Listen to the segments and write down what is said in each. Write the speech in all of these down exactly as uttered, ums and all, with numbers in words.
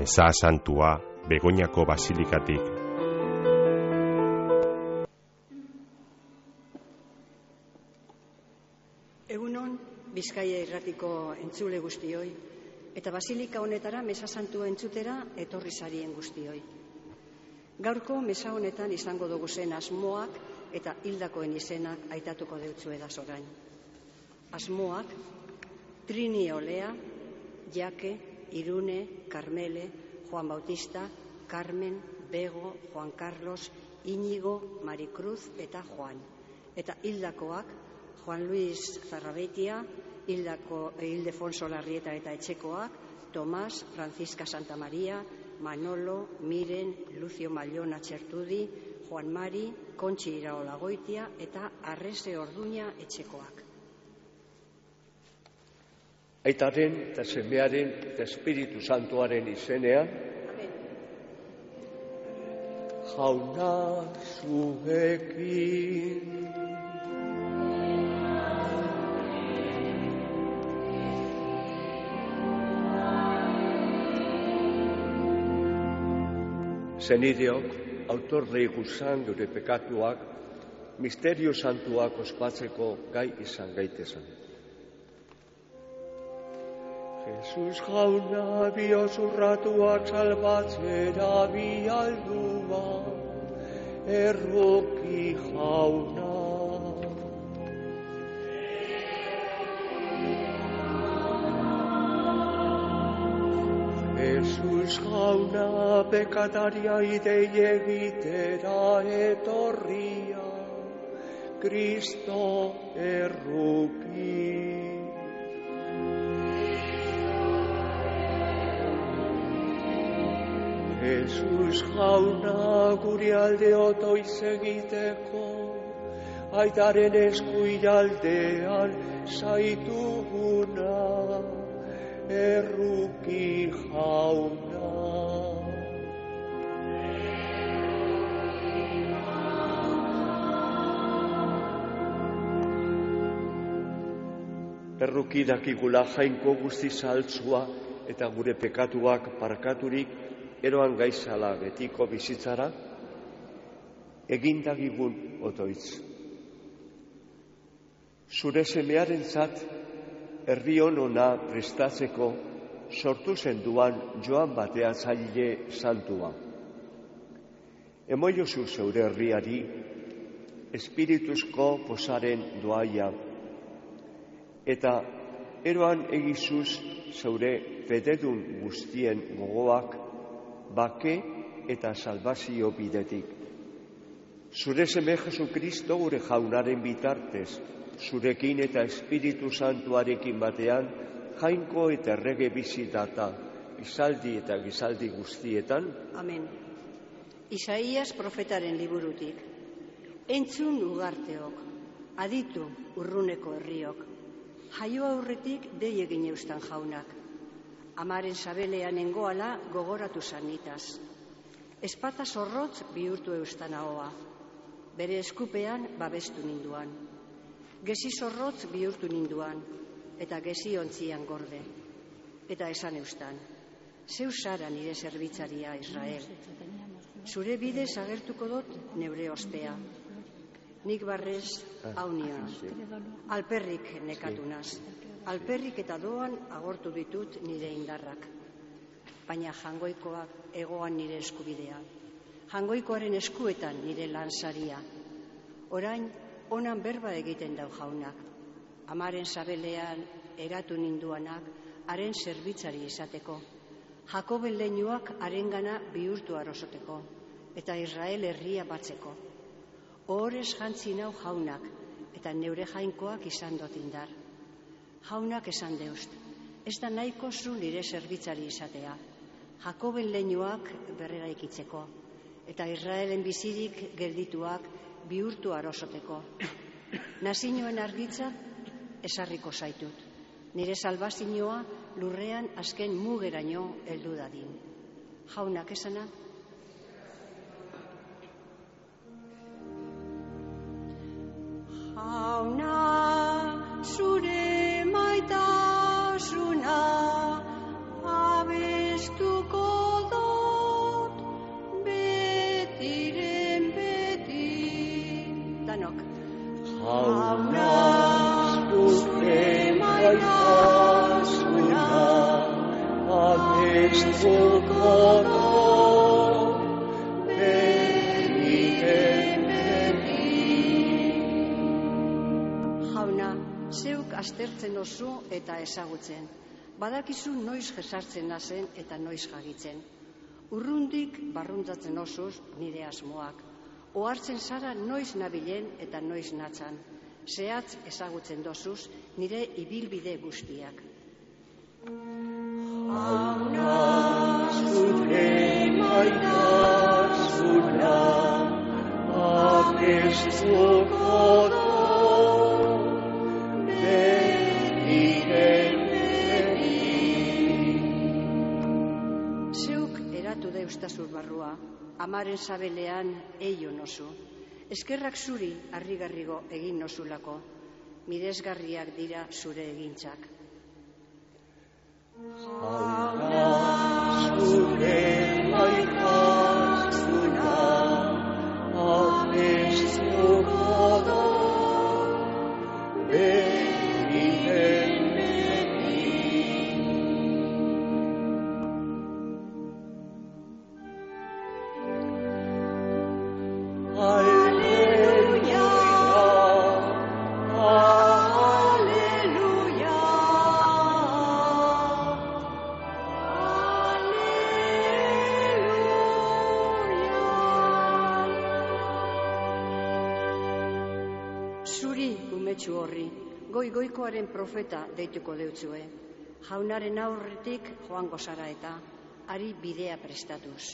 Meza Santua Begoñako Basilikatik. Egunon, Bizkaia irratiko entzule guztioi, eta basilika honetara Meza Santua entzutera etorri zarien guztioi. Gaurko meza honetan izango dugu zen asmoak eta hildakoen izenak aitatuko deutzueda zorain. Asmoak, Trini Olea, Jake, Irune, Carmele, Juan Bautista, Carmen, Bego, Juan Carlos, Íñigo, Maricruz eta Juan. Eta hildakoak, Juan Luis Zarrabetia, Hildako, Ildefonso Larrieta eta etxekoak, Tomás, Francisca Santamaría, Manolo, Miren, Lucio Mallona Txertudi, Juan Mari, Kontxi Iraola Goitia eta Arrese Orduña etxekoak. Aitaren eta semearen eta Espiritu Santuaren izenean, Jauna zuekin. Zenideok, autorrei guzan gure pekatuak, misterio santuak ospatzeko gai izan gaitezen. Jesus jauna biozurratuak salbatzera bialdua, erroki jauna. Jesus jauna pekataria idei egitera etorria, Kristo erruki. Jesus jauna guri alde otoiz egiteko, aitaren eskuialdean zaituguna, erruki jauna. Erruki dakigula jainko guzti saltzua eta gure pekatuak parkaturik eroan gaizala betiko bizitzara, egindagigun otoitz. Zure semearen zat, herri honona prestatzeko sortu zenduan joan batea zaile santua. Emoiozu zeure herriari, espirituzko posaren doaia, eta eroan egizuz zeure fededun guztien gogoak, bake eta salbazio bidetik. Zure seme Jesu Kristo gure jaunaren bitartez, zurekin eta Espiritu Santuarekin batean, jainko eta errege bizitata, izaldi eta gizaldi guztietan. Amen. Isaías profetaren liburutik. Entzun ugarteok, aditu urruneko herriok, jaio aurretik dei egin eustan jaunak. Amaren sabelean engoala gogoratu zanitaz. Espata zorrotz bihurtu eustan ahoa. Bere eskupean babestu ninduan. Gezi zorrotz bihurtu ninduan, eta gezi ontzian gorde. Eta esan eustan, zeu zara nire zerbitzaria Israel. Zure bidez agertuko dut neure ospea. Nik barrez haunia, alperrik nekatunaz. Alperrik eta doan agortu ditut nire indarrak. Baina jangoikoak egoan nire eskubidea. Jangoikoaren eskuetan nire lansaria. Orain, onan berba egiten dau jaunak. Amaren sabelean eratu ninduanak, haren zerbitzari izateko. Jakoben leinuak harengana bihurtu arosoteko, eta Israel herria batzeko. Ohorez jantzi nau jaunak, eta neure jainkoak izan dut indar. Jaunak esan deust, ez da nahiko zu nire zerbitzari izatea, Jakoben leinuak berreraikitzeko, eta Israelen bizirik geldituak bihurtu arosoteko. Nazioen argitza esarriko zaitut, nire salbazioa lurrean azken mugeraino heldu dadin. Jaunak esana? Jauna, zure maitasuna abestuko abestuko da, berrien berri. Jauna, zeuk aztertzen oso eta ezagutzen. Badakizu noiz jesartzen nazen eta noiz jagitzen. Urrundik barruntatzen osoz nire asmoak. Ohartzen zara noiz nabilen eta noiz natzan. Zehatz ezagutzen dozuz nire ibilbide guztiak. Jauna, zure maitasuna abestuko da, berrien eustazur barrua, amaren sabelean eio nozu. Eskerrak zuri harrigarrigo egin nozulako, miresgarriak dira zure egintzak. Jauna, zure maitasuna abestuko da, berrien horri, goi-goikoaren profeta deituko deutzue. Jaunaren aurretik joango zara eta, ari bidea prestatuz.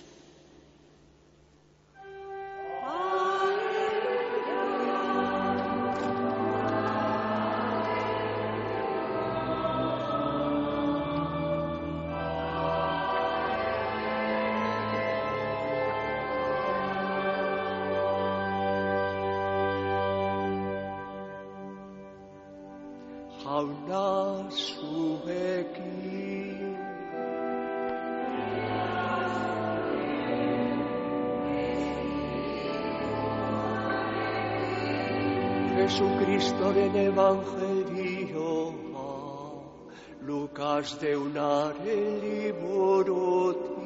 Jauna zuekin, Jesukristoren evangelioa, Lukas deunaren liburutik.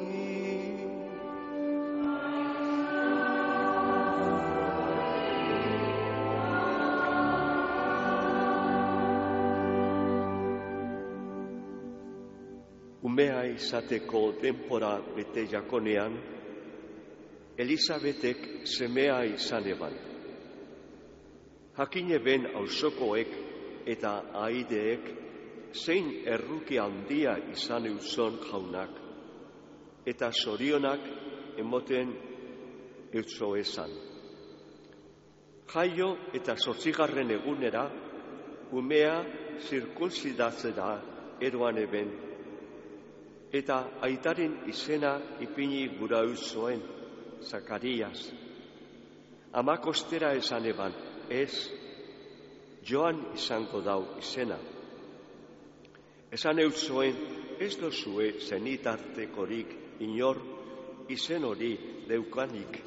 Umea izateko denpora bete jakonean, Elisabetek semea izan eban. Jakine ben auzokoek eta aideek zein erruki handia izan euzon jaunak, eta zorionak emoten eutzo esan. Jaio eta zortzigarren egunera, umea zirkunzidatzera eroan eben, eta aitaren izena ipini gura euzoen, Zakarias. Amak ostera esan eban, ez, Joan izango dau izena. Esan euzoen, ez dozue zenitartekorik inor izen hori deukanik.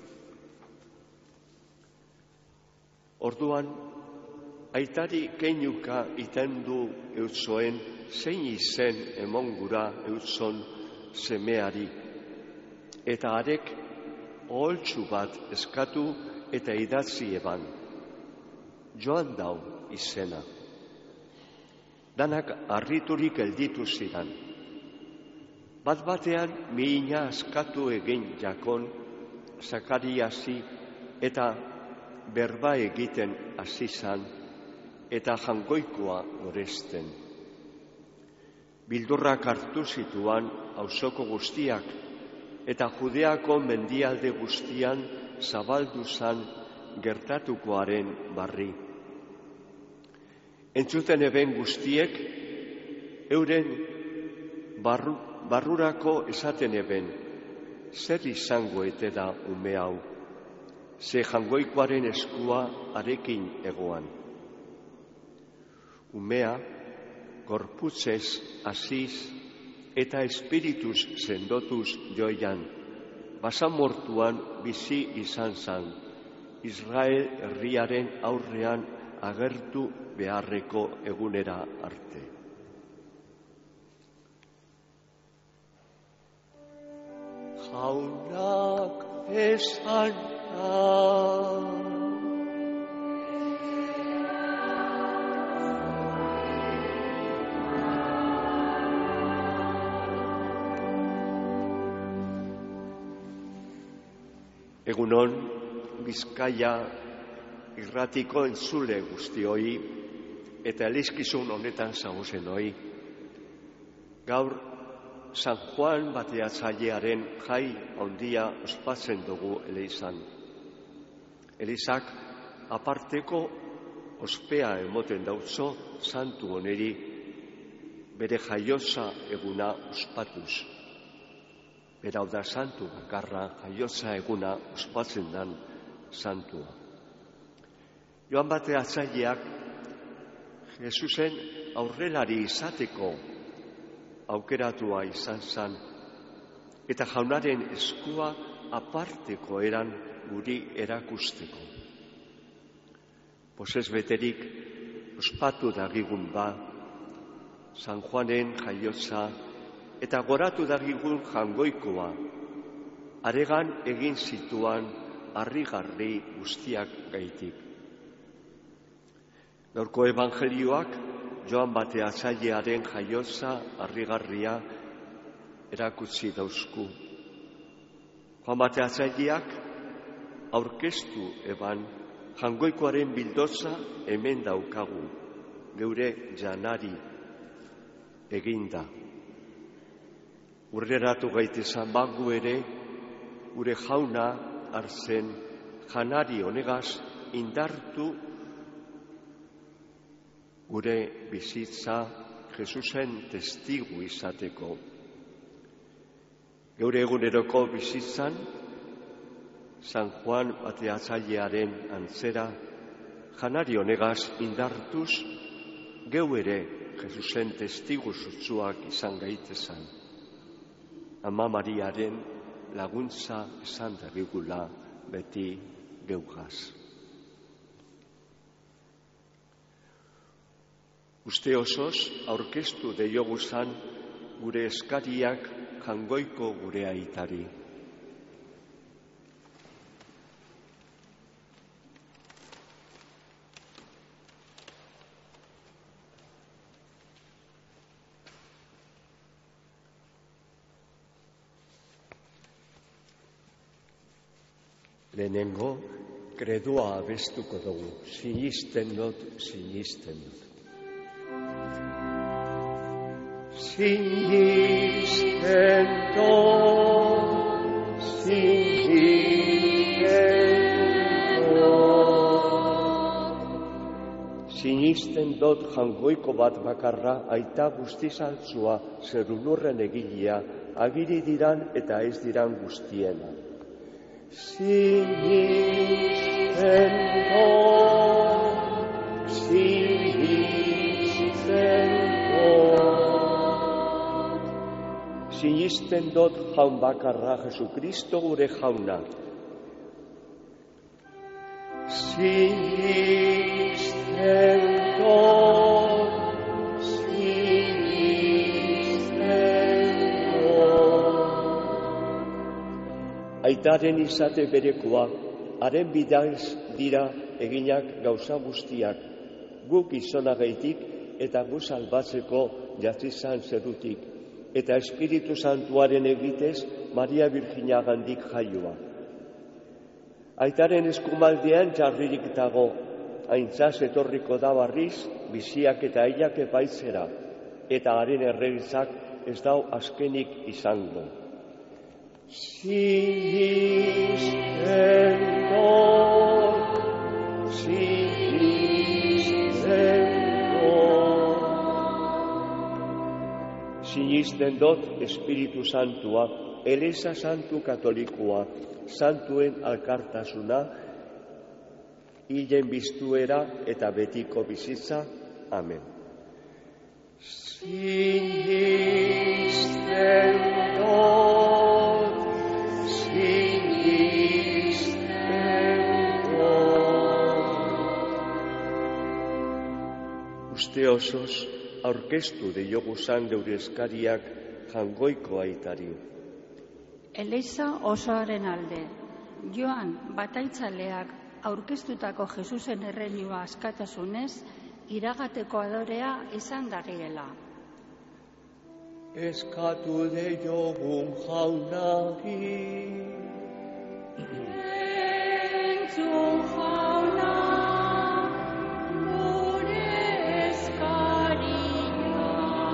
Orduan, aitari keinuka itendu euzoen, zein izen emongura euzon semeari, eta arek oholtsu bat eskatu eta idatzi eban, Joan dau izena. Danak harriturik gelditu zidan. Bat batean mihina askatu egin jakon Zakariasi eta berba egiten hasi zan eta jangoikoa goresten. Bildurrak hartu zituan auzoko guztiak, eta Judeako mendialde guztian zabaldu zan gertatukoaren barri. Entzuten eben guztiek, euren barru, barrurako esaten eben, zer izango ete da ume hau, ze jangoikoaren eskua arekin egoan. Umea, gorputzez hasiz eta espirituz sendotuz joian, basamortuan bizi izan zan, Israel herriaren aurrean agertu beharreko egunera arte. jaunak esan da. Egunon, Bizkaia irratiko entzule guztioi eta elizkizun honetan zaguzenoi. Gaur, San Juan Bateatzailearen jai handia ospatzen dugu elizan. Elizak aparteko ospea emoten dautzo santu honeri bere jaiotza eguna ospatuz. Berau da santu bakarra jaiotza eguna ospatzen dan santua. Joan Bateatzaileak Jesusen aurrelari izateko aukeratua izan zan, eta jaunaren eskua aparteko eran guri erakusteko. Pozez beterik ospatu dagigun ba, San Juanen jaiotza eta goratu dagigun jangoikoa, aregan egin zituan harrigarri guztiak gaitik. Gaurko evangelioak Joan Bateatzailearen jaiotza harrigarria erakutsi dauzku. Joan Bateatzaileak aurkeztu eban jangoikoaren bildotza hemen daukagu, geure janari eginda. Urreratu gaitezan bagu ere, gure jauna hartzen janari honegaz indartu gure bizitza Jesusen testigu izateko. Geure eguneroko bizitzan, San Juan Bateatzailearen antzera, janari honegaz indartuz, geu ere Jesusen testigu sutsuak izan gaitezan. Ama Mariaren laguntza esan dagigula beti geugaz. Uste osoz aurkeztu deioguzan gure eskariak jangoiko gure aitari. Lehenengo, kredua abestuko dugu, sinisten dut, sinisten dut. Sinisten dut, sinisten dut. Sinisten dut jangoiko bat bakarra, aita guztizaltzua, zerulurren egilea, agiri diran eta ez diran guztiena. Sinisten dut, sinisten dut. Sinisten dut jaun bakarra Jesukristo gure jauna. Sinisten dut, sinisten dut. Aitaren izate berekoa, haren bidaiz dira eginak gauza guztiak, guk izonagaitik eta gu salbatzeko jatzizan zerutik, eta Espiritu Santuaren egitez Maria Virginagandik jaioa. Aitaren eskumaldean jarririk dago, aintzaz etorriko da barriz, biziak eta hilak epaitzera, eta haren erregizak ez dau azkenik izango. Sinisten dut, sinisten dut. Sinisten dut Espiritu Santua, Eliza Santu Katolikoa, santuen alkartasuna, hilen biztuera eta betiko bizitza. Amen. Sinisten dut, sinisten dut. Uste osoz aurkeztu deioguzan geure eskariak jangoiko aitari. Eliza osoaren alde, Joan Bataitzaleak aurkeztutako Jesusen erreinua askatasunez, iragateko adorea izan dagiela. Eskatu deiogun jaunari. Entzun jauna, gure eskaria.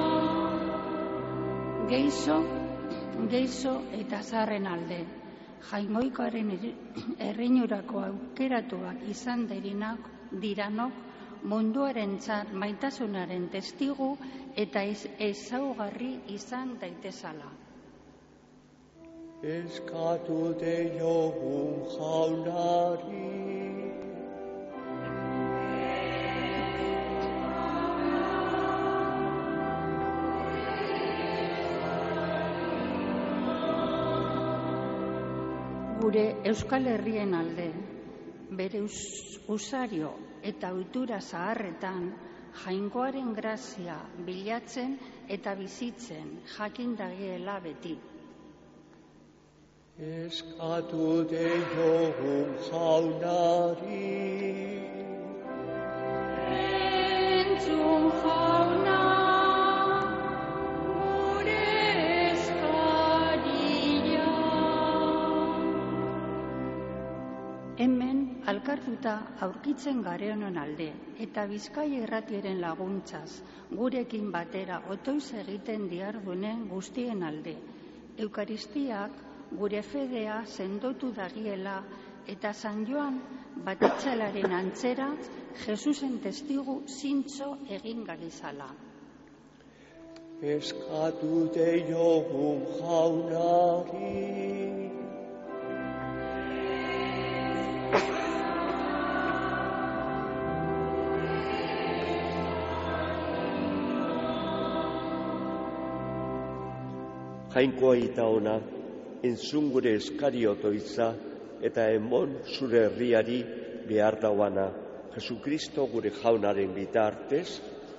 Geizo, geizo eta zarren alde, jaingoikoaren erreinurako aukeratuak izan dirinak, diranok, munduaren txar maitasunaren testigu eta ezaugarri izan daitezala. Eskatu deiogun jaunari. Gure Euskal Herrien alde, bere usario eta ohitura zaharretan, jainkoaren grazia bilatzen eta bizitzen jakin dagiela beti. Eskatu deiogun jaunari. Entzun jauna, gure eskaria. Hemen alkartuta aurkitzen garenon alde eta Bizkaia Irratiaren laguntzaz gurekin batera otoiz egiten dihardunen guztien alde. Eukaristiak gure fedea sendotu dagiela eta San Joan Bataitzalaren antzera Jesusen testigu zintzo egin gagizala. Eskatu deiogun jaunari. Jainkoa eta ona, entzun gure eskari otoitza eta emon zure herriari behar dauana, Jesukristo gure jaunaren bitartez.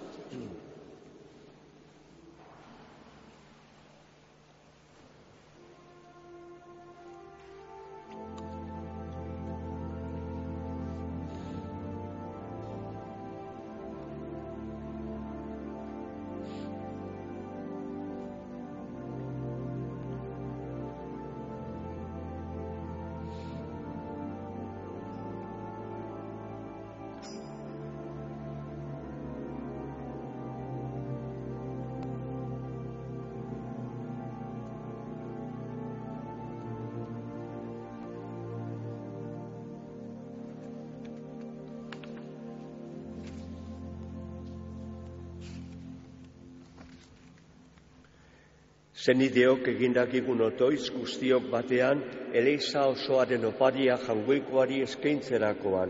Zenideok egindakigun otoiz guztiok batean, Eliza osoaren oparia jaungoikoari eskaintzerakoan.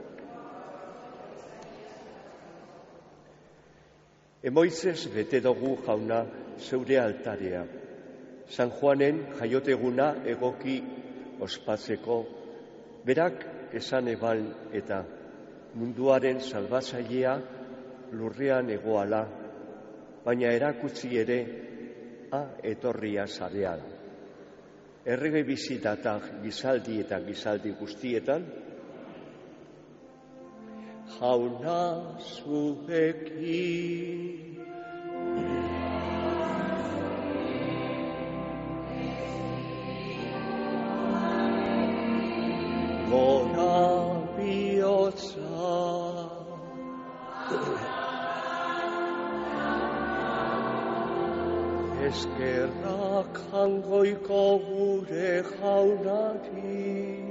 Emoitzez bete dugu jauna zeure altarea. San Juanen jaioteguna egoki ospatzeko, berak esan eban eta munduaren salbatzailea lurrean egoala, baina erakutsi ere a etorria zarean. Errege bizitatak gizaldi eta gizaldi guztietan, jauna zuekin. Gora bihotza. Eskerrak jangoiko gure jaunari.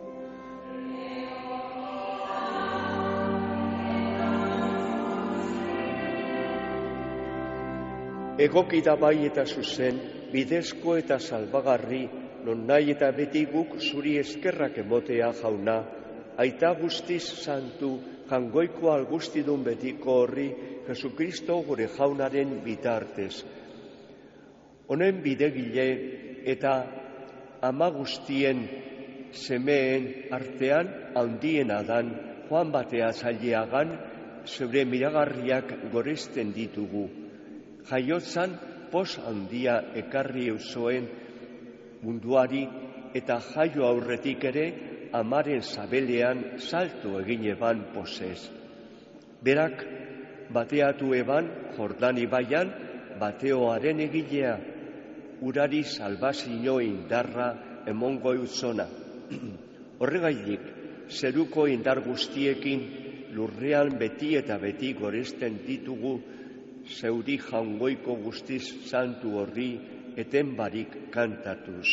Egoki da bai eta zuzen, bidezko eta salbagarri, non nahi eta beti guk zuri eskerrak emotea jauna, aita guztiz santu, jangoiko algustidun betiko horri, Jesukristo gure jaunaren bitartez. Honen bidegile eta ama guztien semeen artean handiena dan Juan Bataitzaileagan zeure miragarriak goresten ditugu. Jaiotzan pos handia ekarri eusoen munduari eta jaio aurretik ere amaren sabelean salto egin eban posez. Berak bateatu eban Jordan ibaian bateoaren egilea, urari salbazio indarra emongo eutzona. Horregaitik, zeruko indar guztiekin lurrean beti eta beti goresten ditugu zeuri jaungoiko guztiz santu horri eten barik kantatuz.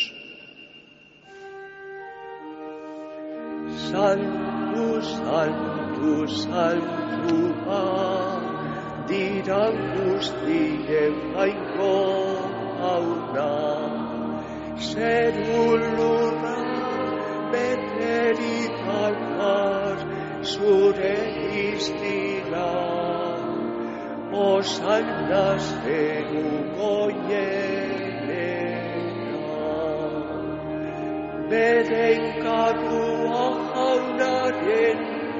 Santu, santu, santua, dira guztien jainko hauna, zeru lurra beterik alkar zure iztila, osanna zeru goienera, beren karua jaunaren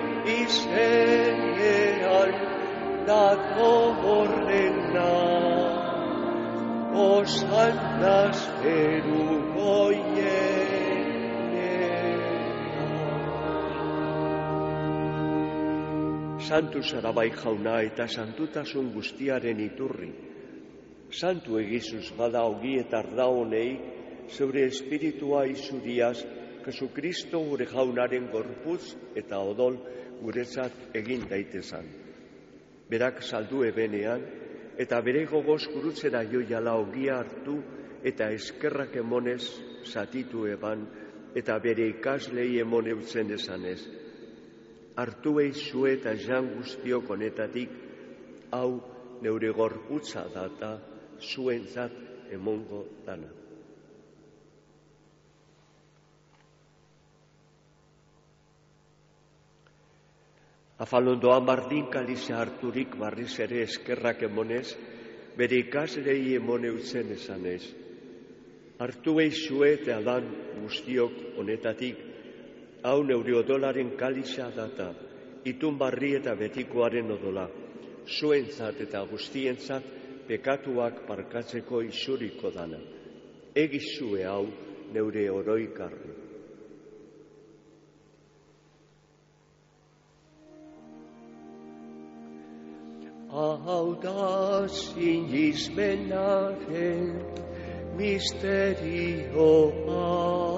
izenean dago horrena, osanna zeru goienera. Santu zara bai jauna eta santutasun guztiaren iturri. Santu egizuz bada ogi eta arda honei, zeure espiritua izuriaz, Jesukristo gure jaunaren gorputz eta odol guretzat egin daitezan. Berak saldu ebenean, eta bere gogoz gurutzera joiala ogia hartu eta eskerrak emonez zatitu eban, eta bere ikaslei emon eutzen esanez. Hartu eizue eta jan guztiok honetatik, hau neure gorputza data zuentzat emongo dana. Afalondoan bardin kaliza harturik barriz ere eskerrak emonez, bere ikaslei emon eutzen esanez. Hartu eizue eta dan guztiok honetatik, hau neure odolaren kaliza data, itun barri eta betikoaren odola, zuentzat eta guztientzat pekatuak parkatzeko isuriko dana. Egizue hau neure oroikarri. Hau da sinismenaren misterioa.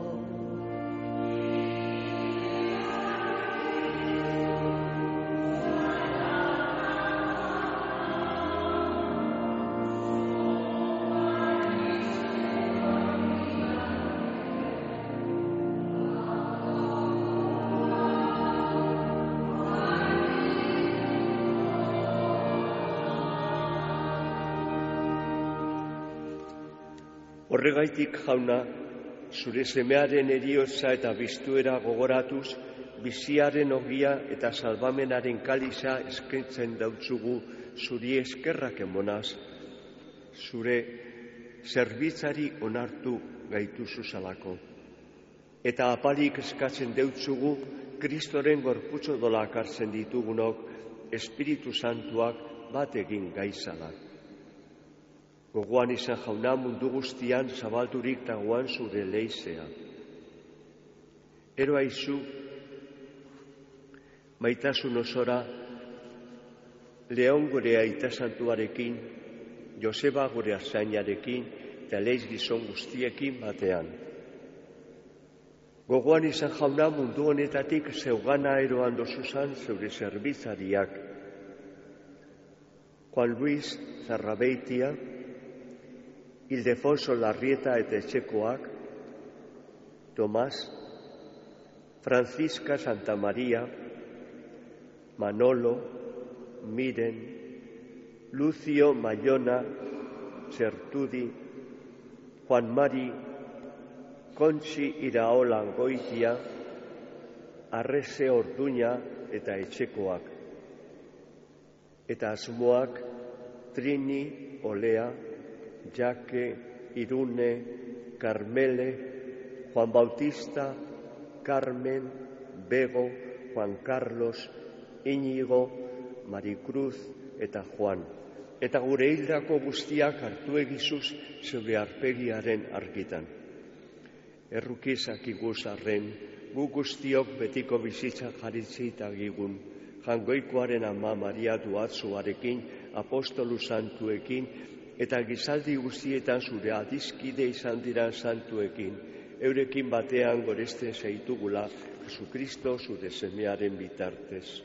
Horregaitik jauna, zure semearen eriotza eta biztuera gogoratuz, biziaren ogia eta salbamenaren kaliza eskaintzen dautzugu zuri eskerrak emonaz, zure zerbitzari onartu gaituzu zalako. Eta apalik eskatzen deutzugu Kristoren gorputzo dolak hartzen ditugunok Espiritu Santuak bat egin gaizalak. Gogoan izan jauna mundu guztian zabaldurik dagoan zure leizea. Ero aizu, maitasun osora, Leon gure aita santuarekin, Joseba gure arzainarekin, eta leiz gizon guztiekin batean. Gogoan izan jauna mundu honetatik zeugana eroan dozuzan zeure zerbitzariak. Juan Luis Zarrabeitia, Ildefonso Larrieta eta Etxekoak, Tomás, Francisca Santa María, Manolo, Miren, Lucio Mayona, Zertudi, Juan Mari, Kontxi Iraola Goitia, Arrese Orduña eta Etxekoak. Eta asmoak Trini, Olea, Jake, Irune, Carmele, Juan Bautista, Carmen, Bego, Juan Carlos, Íñigo, Maricruz eta Juan. Eta gure hildako guztiak hartu egizuz zeure arpegiaren argitan. Errukizak iguzarren, gu guztiok betiko bizitza jaritzitagigun, Jangoikoaren ama Maria Duatzuarekin, apostolu santuekin, eta gizaldi guztietan zure adizkide izan diran santuekin, eurekin batean goresten zaitugula, Jesukristo zure semearen bitartez.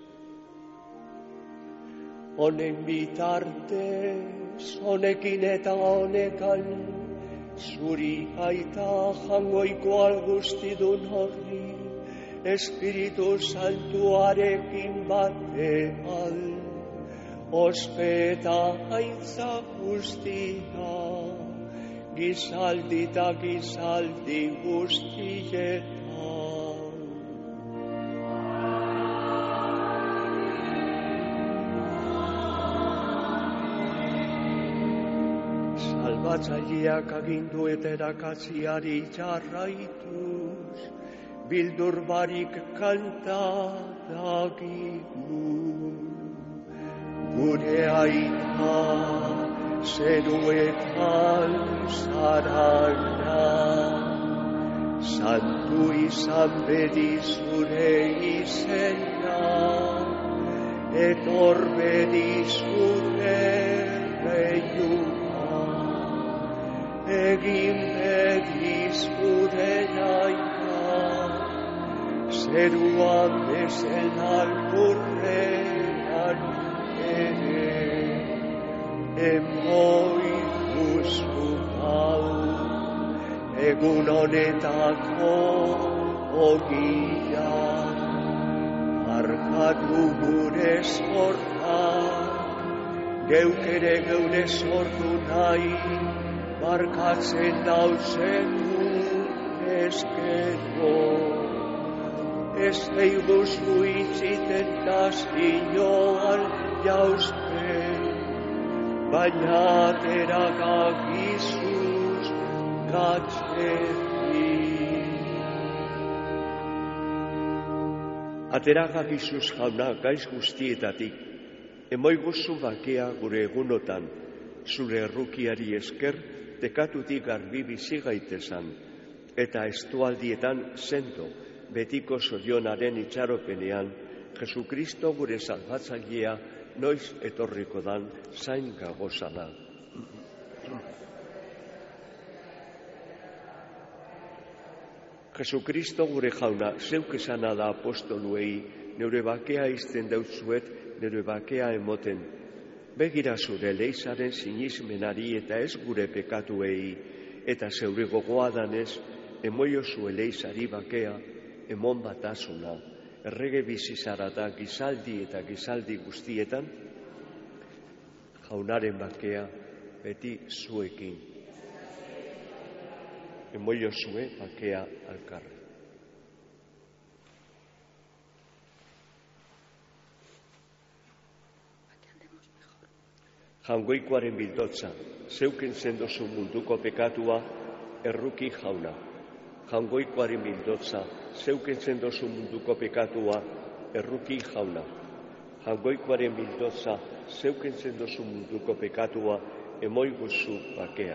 Honen bitartez, honekin eta honekan, zuri aita jangoikoa guztidun horri, Espiritu Santuarekin batean, ospeta aitza guztia, gizaldi eta gizaldi guztietan. Salbatzaileak agindu eta erakatziari jarraituz, bildur barik kanta dagigun. Gure aita zeruetan zarara, santu izan bedi zure izena, etor bedi zure reiua, egin bedi zure naia, zeruan bezala lurrean ere, emoi duzu hau, egun honetako ogia, markatu gure zorra, geuk ere geure sortu nahi, markatzen dauzen ezkero. Ez eiguzu itziten tazioan jauzten, baina aterakagizuz gatzetik. Aterakagizuz jauna gaiz guztietatik, emoiguzu bakea gure egunotan, zure errukiari esker, tekatutik garbi bizi gaitezan, eta estualdietan sendo, betiko zorionaren itxaropenean, Jesukristo gure salbatzailea noiz etorriko dan zain gagozala. Jesukristo gure jauna, zeuk esana da apostoluei, neure bakea izten dautzuet, neure bakea emoten. Begira zure leizaren sinismenari eta ez gure pekatuei, eta zeure gogoa danez, emoio zue leizari bakea, emon batasuna, errege bizizarata gizaldi eta gizaldi guztietan, jaunaren bakea beti zuekin. Emoio zue bakea alkarre. Jangoikoaren bildotza, zeuken zendozu munduko pekatua, erruki jauna. Jangoikoaren bildotza, zeuken zendozu munduko pekatua, erruki jauna. Jangoikoaren bildotza, zeuken zendozu munduko pekatua, emoiguzu bakea.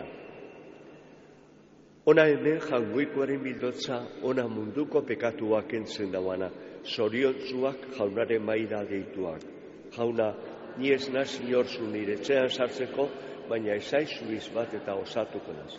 Ona hemen jangoikoaren bildotza, ona munduko pekatua kentzen dauana, zoriontzuak jaunaren maira deituak. Jauna, ni ez naz inorzu nire etxean sartzeko, baina ezaizu izbat eta osatuko naz.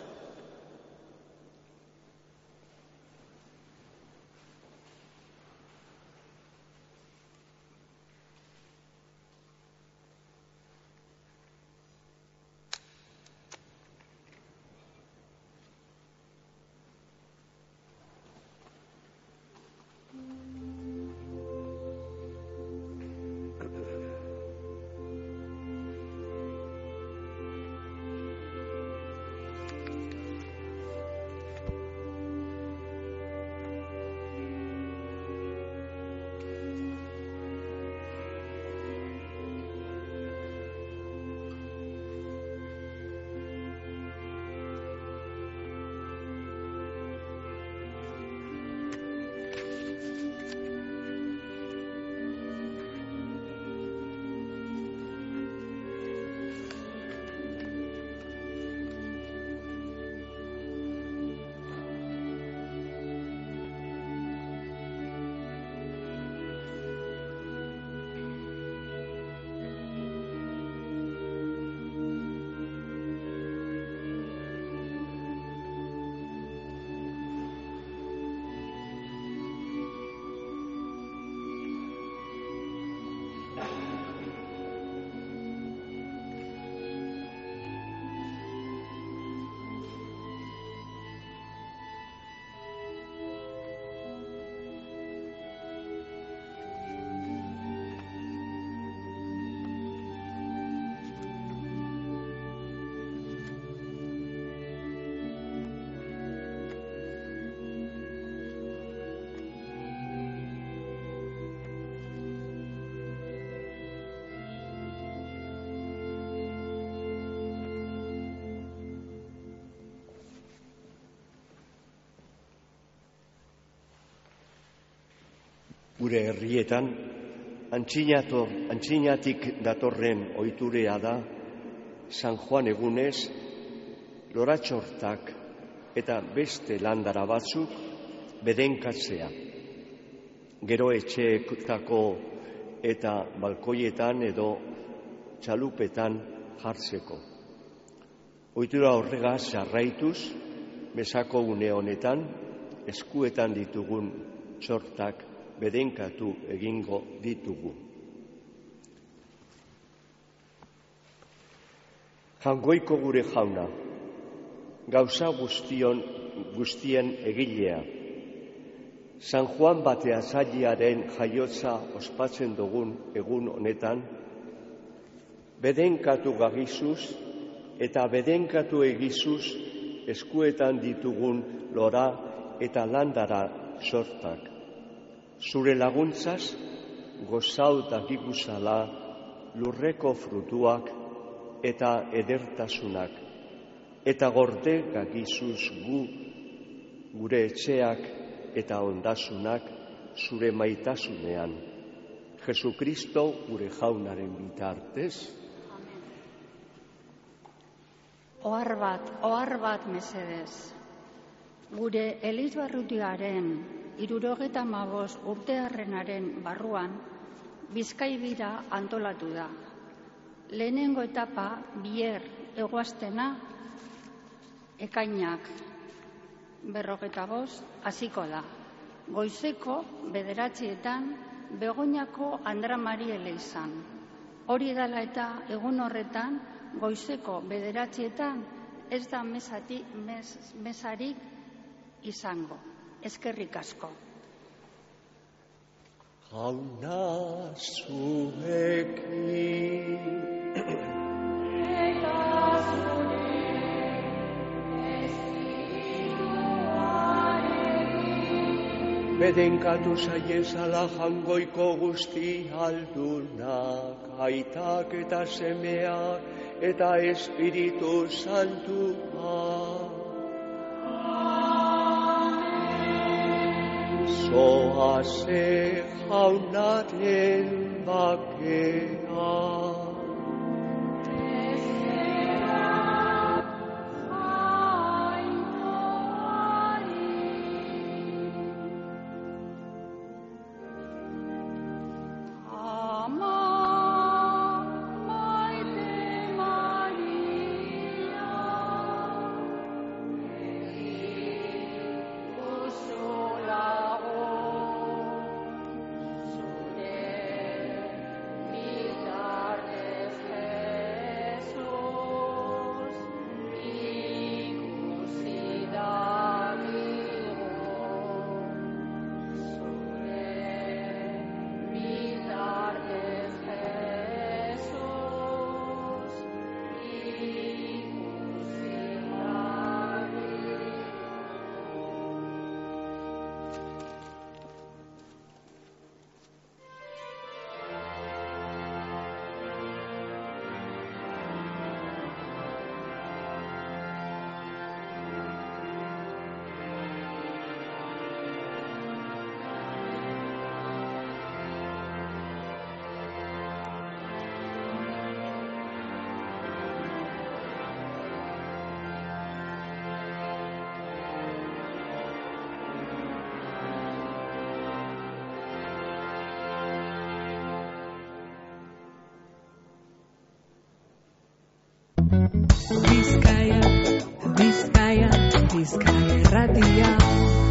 Gure herrietan, antzinator, antzinatik datorren ohiturea da, San Juan egunez, loratxortak eta beste landara batzuk bedenkatzea. Gero etxeetako eta balkoietan edo txalupetan jartzeko. Ohitura horregaz jarraituz, mesako une honetan, eskuetan ditugun txortak bedenkatu egingo ditugu. Jangoiko gure jauna, gauza guztion, guztien egilea, San Juan Bateatzailearen jaiotza ospatzen dugun egun honetan, bedenkatu gagizuz eta bedenkatu egizuz eskuetan ditugun lora eta landara sortak. Zure laguntzaz, gozau dakiguzala lurreko frutuak eta edertasunak, eta gorde gagizuz gu, gure etxeak eta ondasunak zure maitasunean. Jesukristo gure jaunaren bitartez. Ohar bat, ohar bat mesedez. Gure Elizbarrutiaren hirurogeta hamabost urtearrenaren barruan Bizkaibira antolatu da. Lehenengo etapa bier egoaztena ekainak berrogeta bost hasiko da. Goizeko bederatzietan Begoñako Andra Mari elizan. Hori dela eta egun horretan goizeko bederatzietan ez da mesati, mes, mesarik izango. Eskerrik asko. Jauna zuekin eta zure espirituarekin bedenkatu zaiezala jangoiko guzti aldunak, aitak eta semeak eta Espiritu Santua. Zoaze jaunaren bakea. Bizkaia, Bizkaia, Bizkaia irratia.